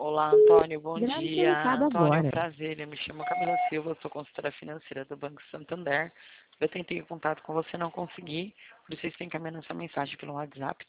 Olá, Antônio, bom Grave seu dia. recado Antônio, agora. prazer, eu me chamo Camila Silva, sou consultora financeira do Banco Santander. Eu tentei contato com você, não consegui, por isso vocês têm encaminhando essa mensagem pelo WhatsApp,